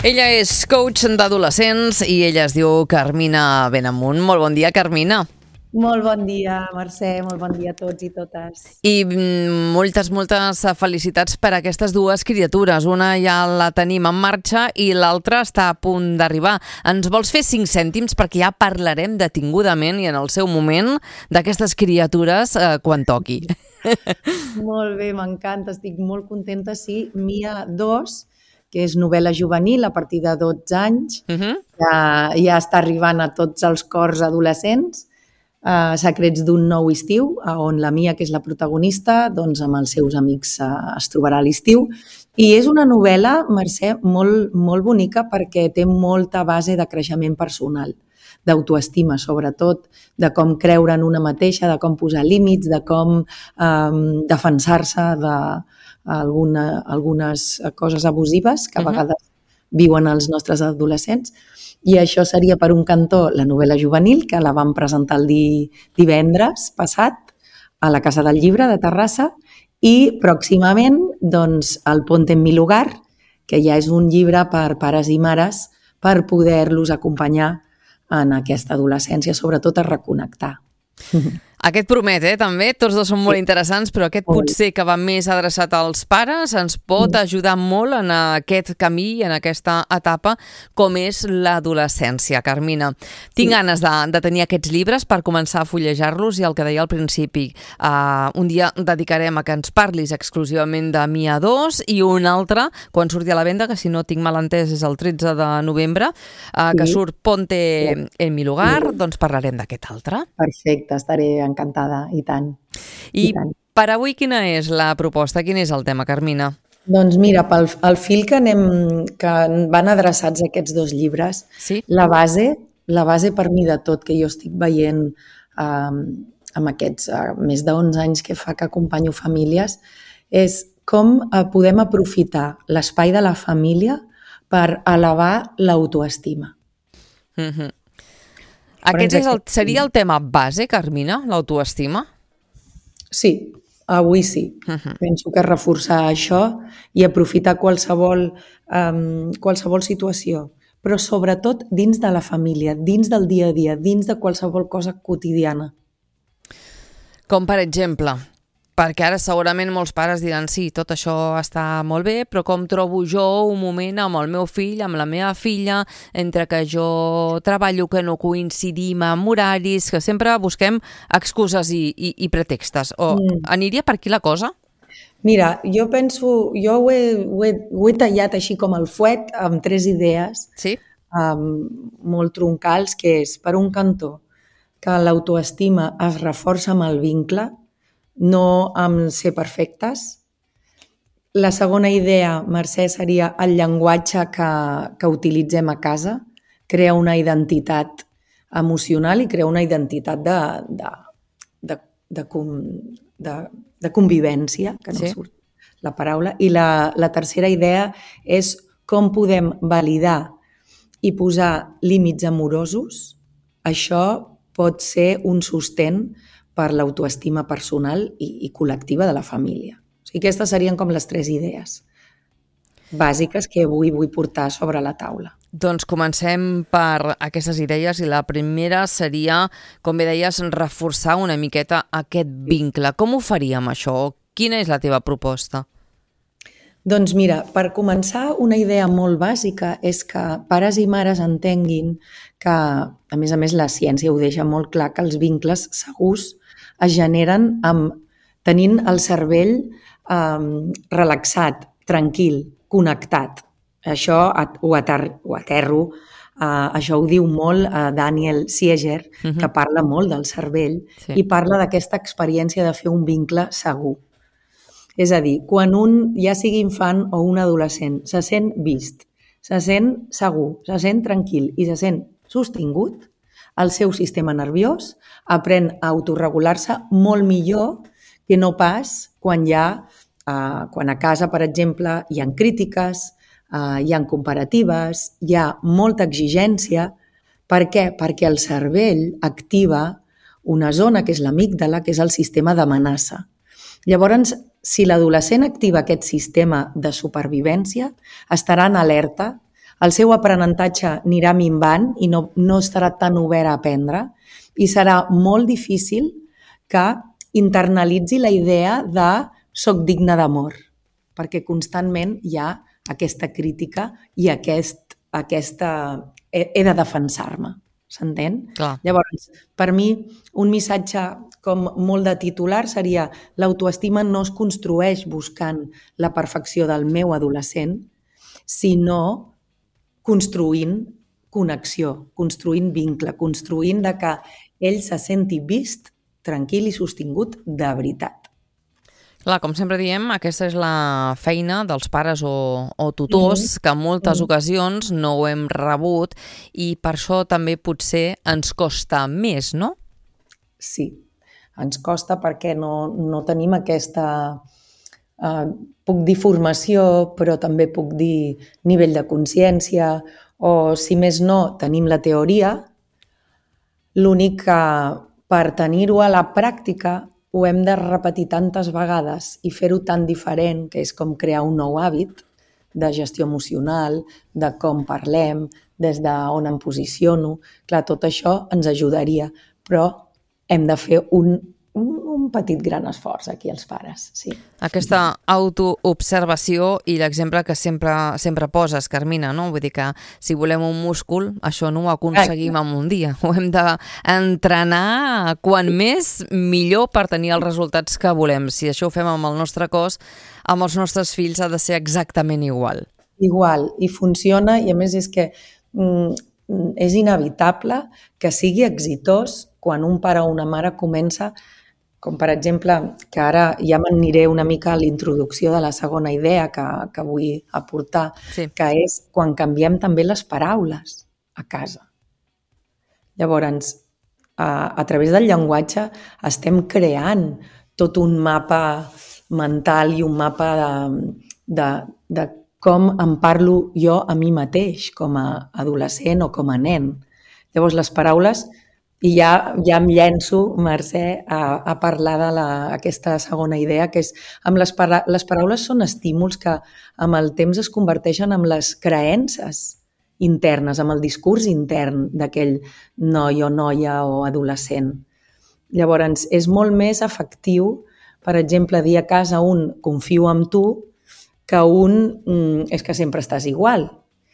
Ella és coach d'adolescents i ella es diu Carmina Benamunt. Molt bon dia, Carmina. Molt bon dia, Mercè, molt bon dia a tots i totes. I moltes felicitats per aquestes dues criatures. Una ja la tenim en marxa i l'altra està a punt d'arribar. Ens vols fer 5 cèntims perquè ja parlarem detingudament i en el seu moment d'aquestes criatures quan toqui. Molt bé, m'encanta, estic molt contenta. Sí, Mia 2, que és novel·la juvenil a partir de 12 anys, ja està arribant a tots els cors adolescents. Secrets d'un nou estiu, on la Mia, que és la protagonista, doncs amb els seus amics es trobarà a l'estiu. I és una novel·la, Mercè, molt bonica perquè té molta base de creixement personal, d'autoestima, sobretot, de com creure en una mateixa, de com posar límits, de com defensar-se d'algunes coses abusives que a vegades viuen els nostres adolescents. I això seria, per un cantó, la novel·la juvenil, que la vam presentar el divendres passat a la Casa del Llibre de Terrassa, i pròximament doncs, el Ponte en mi lugar, que ja és un llibre per pares i mares per poder-los acompanyar en aquesta adolescència, sobretot a reconnectar. Aquest promet, també, tots dos són molt interessants, però aquest potser que va més adreçat als pares ens pot ajudar molt en aquest camí, en aquesta etapa, com és l'adolescència, Carmina. Tinc ganes de tenir aquests llibres per començar a fullejar-los i el que deia al principi, un dia dedicarem a que ens parlis exclusivament de Mia 2 i un altre, quan surti a la venda, que si no tinc mal entès és el 13 de novembre, que surt Ponte en mi lugar, doncs parlarem d'aquest altre. Perfecte, estaré encantada, i tant. I per avui quina és la proposta? Quin és el tema, Carmina? Doncs mira, pel fil que van adreçats aquests dos llibres, la base per mi de tot que jo estic veient amb aquests més de 11 anys que fa que acompanyo famílies, és com podem aprofitar l'espai de la família per elevar l'autoestima. Aquest seria el tema base, Carmina, l'autoestima? Sí, avui sí. Penso que reforçar això i aprofitar qualsevol situació, però sobretot dins de la família, dins del dia a dia, dins de qualsevol cosa quotidiana. Com per exemple? Perquè ara segurament molts pares diran sí, tot això està molt bé, però com trobo jo un moment amb el meu fill, amb la meva filla, entre que jo treballo, que no coincidim amb horaris, que sempre busquem excuses i pretextes. Aniria per aquí la cosa? Mira, jo penso, jo ho he tallat així com el fuet amb 3 idees molt troncals, que és, per un cantó, que l'autoestima es reforça amb el vincle, no amb ser perfectes. La segona idea, Mercè, seria el llenguatge que utilitzem a casa, crea una identitat emocional i crea una identitat de convivència, que no surt la paraula. I la tercera idea és com podem validar i posar límits amorosos. Això pot ser un sostén per l'autoestima personal i col·lectiva de la família. O sigui, aquestes serien com les 3 idees bàsiques que avui vull portar sobre la taula. Doncs comencem per aquestes idees i la primera seria, com bé deies, reforçar una miqueta aquest vincle. Com ho faríem, això? Quina és la teva proposta? Doncs mira, per començar, una idea molt bàsica és que pares i mares entenguin que, a més, la ciència ho deixa molt clar, que els vincles segurs es generen tenint el cervell relaxat, tranquil, connectat. Això ho aterro, això ho diu molt Daniel Siegel, que parla molt del cervell i parla d'aquesta experiència de fer un vincle segur. És a dir, quan un, ja sigui infant o un adolescent, se sent vist, se sent segur, se sent tranquil i se sent sostingut, el seu sistema nerviós aprèn a autorregular-se molt millor que no pas quan a casa, per exemple, hi ha crítiques, hi ha comparatives, hi ha molta exigència. Per què? Perquè el cervell activa una zona que és l'amígdala, que és el sistema d'amenaça. Llavors, si l'adolescent activa aquest sistema de supervivència, estarà en alerta el seu aprenentatge anirà minvant i no estarà tan obert a aprendre i serà molt difícil que internalitzi la idea de soc digne d'amor, perquè constantment hi ha aquesta crítica i aquesta he de defensar-me, s'entén? Clar. Llavors, per mi, un missatge com molt de titular seria l'autoestima no es construeix buscant la perfecció del meu adolescent, sinó construint connexió, construint vincle, construint de que ell se senti vist, tranquil i sostingut de veritat. Clar, com sempre diem, aquesta és la feina dels pares o tutors que en moltes ocasions no ho hem rebut i per això també potser ens costa més, no? Sí, ens costa perquè no tenim aquesta... puc dir formació, però també puc dir nivell de consciència o, si més no, tenim la teoria. L'únic que per tenir-ho a la pràctica ho hem de repetir tantes vegades i fer-ho tan diferent, que és com crear un nou hàbit de gestió emocional, de com parlem, des d'on em posiciono. Clar, tot això ens ajudaria, però hem de fer un petit gran esforç aquí els pares, sí. Aquesta autoobservació i l'exemple que sempre poses, Carmina, no? Vull dir que si volem un múscul, això no ho aconseguim en un dia. Ho hem d'entrenar quan més millor per tenir els resultats que volem. Si això ho fem amb el nostre cos, amb els nostres fills ha de ser exactament igual. Igual, i funciona, i a més és que és inevitable que sigui exitós quan un pare o una mare comença, com per exemple, que ara ja m'aniré una mica a la introducció de la segona idea que vull aportar, sí, que és quan canviem també les paraules a casa. Llavors, a través del llenguatge estem creant tot un mapa mental i un mapa de com em parlo jo a mi mateix, com a adolescent o com a nen. Llavors, les paraules... I ja em llenço, Mercè, a parlar d'aquesta segona idea, que és les paraules són estímuls que amb el temps es converteixen en les creences internes, amb el discurs intern d'aquell noi o noia o adolescent. Llavors, és molt més efectiu, per exemple, dir a casa confio en tu, que és que sempre estàs igual.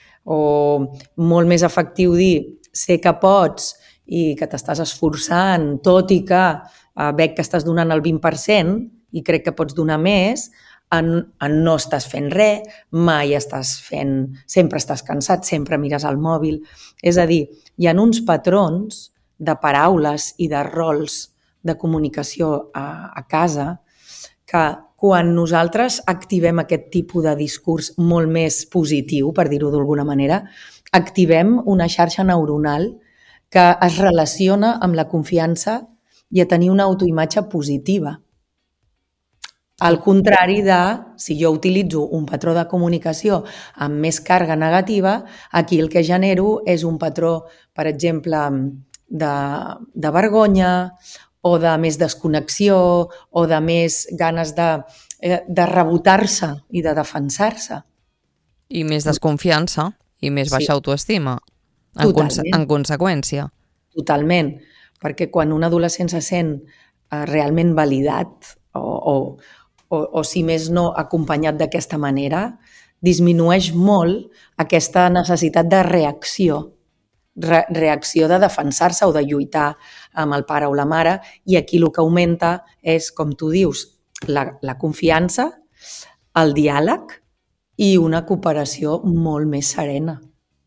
O molt més efectiu dir sé que pots i que t'estàs esforçant, tot i que veig que estàs donant el 20% i crec que pots donar més, no estàs fent res, mai estàs fent... Sempre estàs cansat, sempre mires al mòbil. És a dir, hi ha uns patrons de paraules i de rols de comunicació a casa que quan nosaltres activem aquest tipus de discurs molt més positiu, per dir-ho d'alguna manera, activem una xarxa neuronal que es relaciona amb la confiança i a tenir una autoimatge positiva. Al contrari de, si jo utilitzo un patró de comunicació amb més càrrega negativa, aquí el que genero és un patró, per exemple, de vergonya o de més desconnexió o de més ganes de rebotar-se i de defensar-se. I més desconfiança i més baixa autoestima. En conseqüència. Totalment, perquè quan un adolescent se sent realment validat o si més no acompanyat d'aquesta manera, disminueix molt aquesta necessitat de reacció de defensar-se o de lluitar amb el pare o la mare, i aquí el que augmenta és, com tu dius, la confiança, el diàleg i una cooperació molt més serena.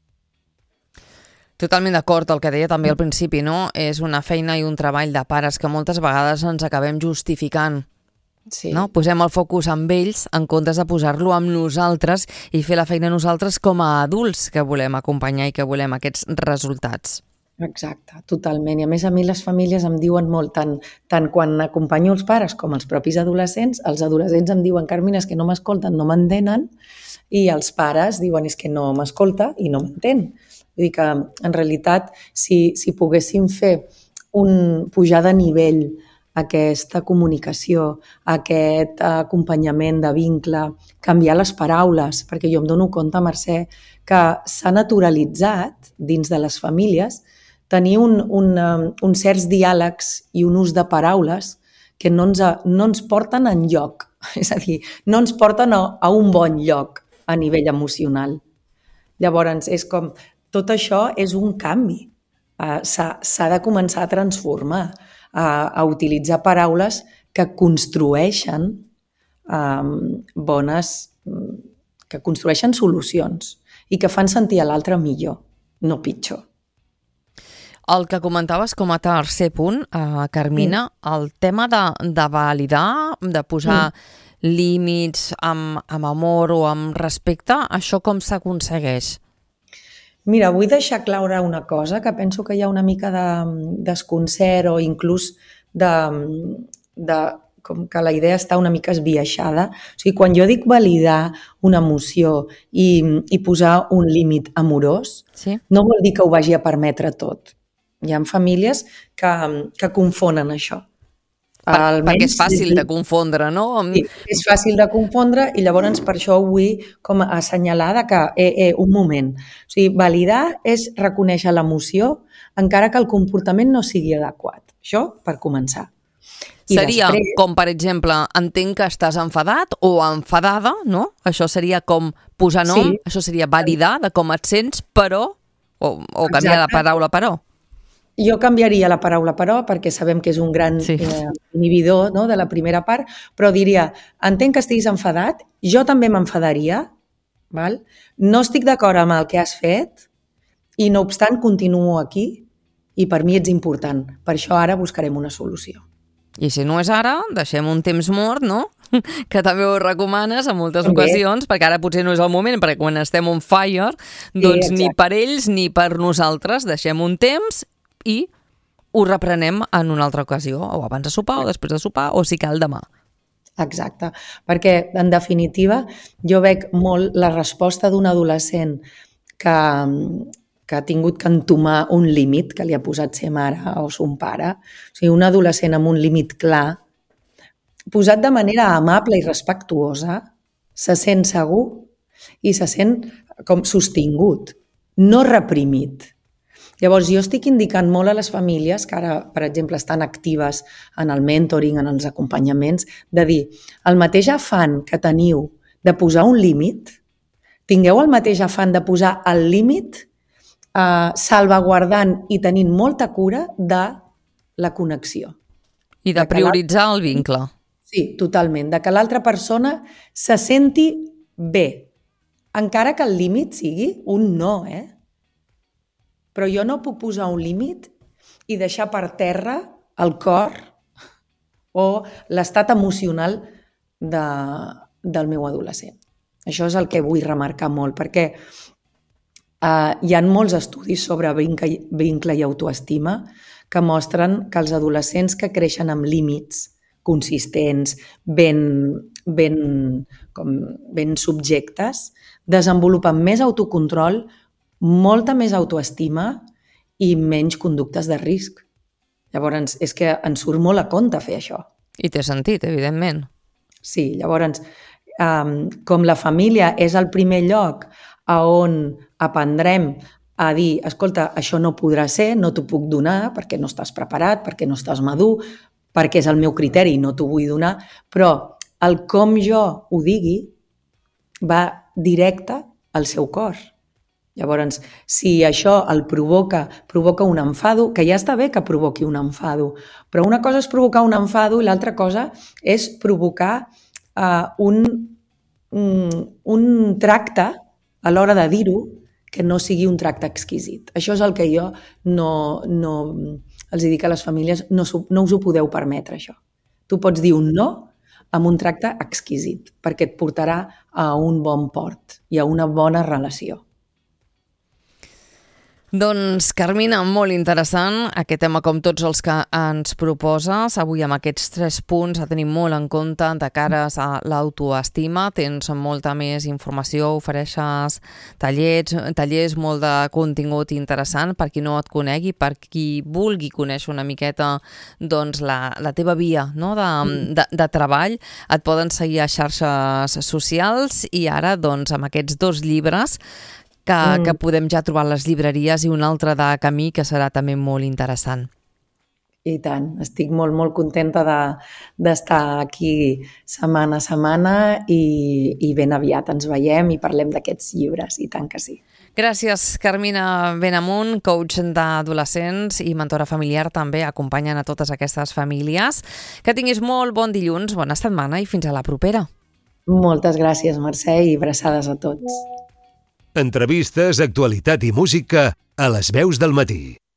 Totalment d'acord, el que deia també al principi, no? És una feina i un treball de pares que moltes vegades ens acabem justificant. Sí. No? Posem el focus amb ells en comptes de posar-lo amb nosaltres i fer la feina nosaltres com a adults que volem acompanyar i que volem aquests resultats. Exacte, totalment. I a mi les famílies em diuen molt, tant quan acompanyo els pares com els propis adolescents, els adolescents em diuen, Carmina, és que no m'escolten, no m'entenen, i els pares diuen, és que no m'escolta i no m'entén. Vull dir que, en realitat, si poguéssim fer pujar de nivell aquesta comunicació, aquest acompanyament de vincle, canviar les paraules, perquè jo em dono compte, Mercè, que s'ha naturalitzat dins de les famílies tenir uns certs diàlegs i un ús de paraules que no ens porten enlloc, és a dir, no ens porten a un bon lloc a nivell emocional. Llavors, és com, tot això és un canvi. S'ha de començar a transformar, a utilitzar paraules que construeixen que construeixen solucions i que fan sentir a l'altre millor, no pitjor. El que comentaves com a tercer punt, Carmina, el tema de validar, de posar límits amb amor o amb respecte, això com s'aconsegueix? Mira, vull deixar clara una cosa, que penso que hi ha una mica de desconcert o inclús com que la idea està una mica esbiaixada. O sigui, quan jo dic validar una emoció i posar un límit amorós, no vol dir que ho vagi a permetre tot. Hi ha famílies que confonen això. Perquè és fàcil de confondre, no? Sí, és fàcil de confondre i llavors per això ho vull com assenyalar que, un moment, o sigui, validar és reconèixer l'emoció encara que el comportament no sigui adequat. Això per començar. Seria com, per exemple, entenc que estàs enfadat o enfadada, no? Això seria com posar nom, això seria validar de com et sents, però, o canviar la paraula però. Jo canviaria la paraula però, perquè sabem que és un gran inhibidor, no, de la primera part, però diria, entenc que estiguis enfadat, jo també m'enfadaria, no estic d'acord amb el que has fet i no obstant continuo aquí i per mi ets important. Per això ara buscarem una solució. I si no és ara, deixem un temps mort, no? Que també ho recomanes en moltes ocasions, perquè ara potser no és el moment, perquè quan estem on fire, doncs ni per ells ni per nosaltres deixem un temps i ho reprenem en una altra ocasió, o abans de sopar, o després de sopar, o si cal demà. Exacte, perquè en definitiva jo veig molt la resposta d'un adolescent que ha tingut que entomar un límit que li ha posat ser mare o son pare, o sigui, un adolescent amb un límit clar, posat de manera amable i respectuosa, se sent segur i se sent com sostingut, no reprimit. Llavors, jo estic indicant molt a les famílies que ara, per exemple, estan actives en el mentoring, en els acompanyaments, de dir, el mateix afany que teniu de posar un límit, tingueu el mateix afany de posar el límit salvaguardant i tenint molta cura de la connexió. I de prioritzar el vincle. Sí, totalment. De que l'altra persona se senti bé, encara que el límit sigui un no, Però jo no puc posar un límit i deixar per terra el cor o l'estat emocional del meu adolescent. Això és el que vull remarcar molt, perquè hi ha molts estudis sobre vincle i autoestima que mostren que els adolescents que creixen amb límits consistents, ben subjectes, desenvolupen més autocontrol, molta més autoestima i menys conductes de risc. Llavors, és que ens surt molt a compte fer això. I té sentit, evidentment. Sí, llavors, com la família és el primer lloc on aprendrem a dir, escolta, això no podrà ser, no t'ho puc donar perquè no estàs preparat, perquè no estàs madur, perquè és el meu criteri i no t'ho vull donar, però el com jo ho digui va directe al seu cor. Llavors, si això el provoca un enfado, que ja està bé que provoqui un enfado, però una cosa és provocar un enfado i l'altra cosa és provocar un tracte a l'hora de dir-ho que no sigui un tracte exquisit. Això és el que jo no els dic a les famílies, no us ho podeu permetre, això. Tu pots dir un no amb un tracte exquisit, perquè et portarà a un bon port i a una bona relació. Doncs, Carmina, molt interessant aquest tema, com tots els que ens proposes. Avui amb aquests 3 punts a tenir molt en compte de cares a l'autoestima. Tens molta més informació, ofereixes tallers, molt de contingut interessant per qui no et conegui, per qui vulgui conèixer una miqueta doncs, la teva via, no? de treball. Et poden seguir a xarxes socials i ara doncs, amb aquests 2 llibres que podem ja trobar a les llibreries i un altre de camí que serà també molt interessant. I tant, estic molt, molt contenta d'estar aquí setmana a setmana i ben aviat ens veiem i parlem d'aquests llibres, i tant que sí. Gràcies, Carmina Benamunt, coach d'adolescents i mentora familiar també, acompanyant a totes aquestes famílies. Que tinguis molt bon dilluns, bona setmana i fins a la propera. Moltes gràcies, Mercè, i abraçades a tots. Entrevistes, actualitat i música a Les Veus del Matí.